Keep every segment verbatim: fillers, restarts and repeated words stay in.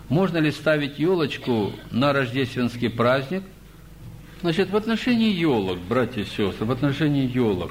можно ли ставить елочку на рождественский праздник. Значит, в отношении елок, братья и сестры, в отношении елок,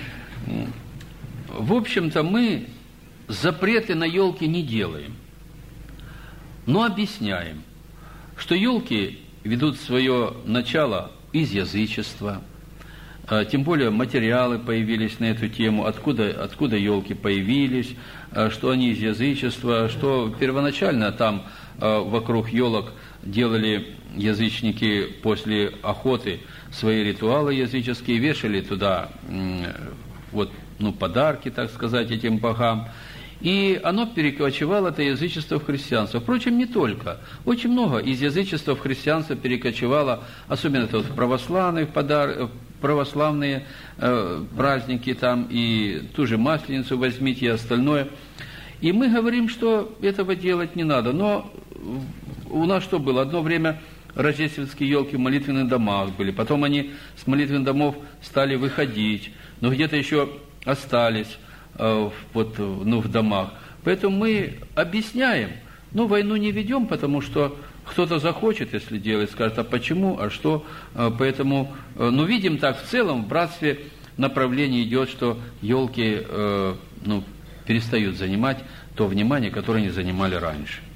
в общем-то, мы запреты на елки не делаем, но объясняем, что елки ведут свое начало из язычества, тем более материалы появились на эту тему, откуда, откуда елки появились, что они из язычества, что первоначально там вокруг елок делали язычники после охоты свои ритуалы языческие, вешали туда вот, ну, подарки, так сказать, этим богам. И оно перекочевало, это язычество, в христианство. Впрочем, не только. Очень много из язычества в христианство перекочевало, особенно это вот в православные, подар... православные э, праздники, там, и ту же Масленицу возьмите, и остальное. И мы говорим, что этого делать не надо. Но у нас что было? Одно время рождественские елки в молитвенных домах были, потом они с молитвенных домов стали выходить, но где-то еще остались э, вот, ну, в домах. Поэтому мы объясняем, ну, войну не ведем, потому что кто-то захочет, если делать, скажет, а почему, а что. Э, поэтому, э, ну, видим так, в целом в братстве направление идет, что елки, э, ну, перестают занимать то внимание, которое они занимали раньше.